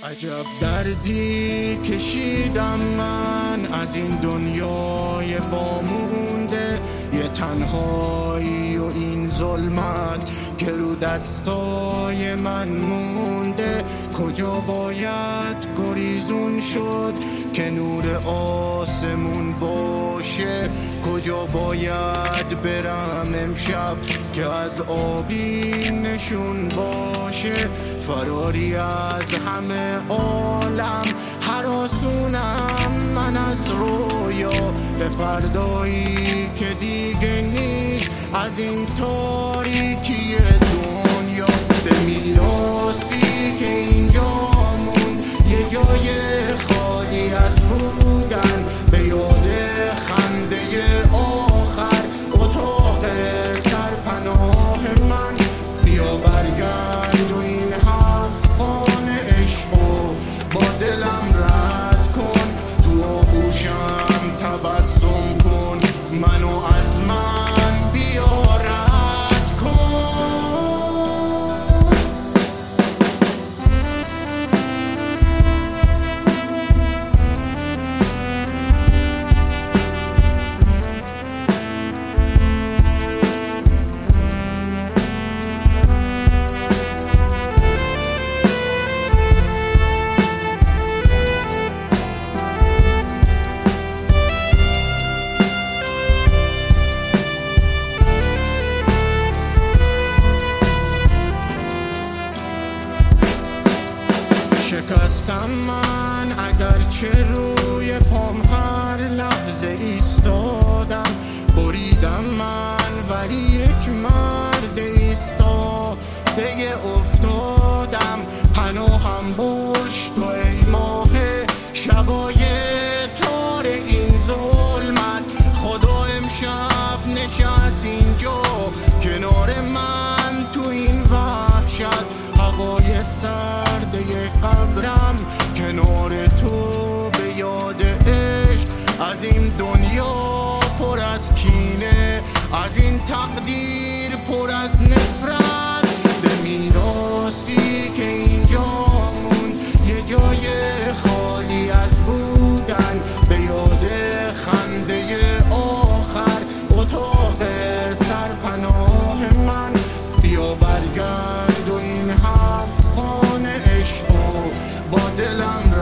عجب دردی کشیدم من از این دنیای وامونده، یه تنهایی و این ظلمت که رو دستای من مونده. کجا باید گریزون شد که نور آسمون باشه؟ کجا باید برم امشب که از آبینشون باشه؟ فراری از همه عالم هراسونم من از رویا به فردایی که دیگه نیست از این تاریکی دنیا. به میراثی که اینجامون یه جای خالی از بودن، به یاد خنده آخر اتاق سرپناه من. بیا برگرد و این افغان عشقو با دلم رد کن، تو آغوشم تبسم کن، منو از من بیا رد کن. شکستم من اگرچه روی پام هر لحظه ایستادم، بریدم من ولی یک مرد ایستاده افتادم. پناهم باش تو ای ماه شبای تار این ظلمت، خدا امشب نشست اینجا کنار من تو این وحشت. هوای سرده قبرم کنار تو به یاد عشق، از این دنیا پر از کینه، از این تقدیر پر از نفرت. به میراثی که اینجامون یه جای خالی از بودن، به یاد خنده آخر اتاق سرپناه من. بیا برگرد و این افغان عشقو با دلم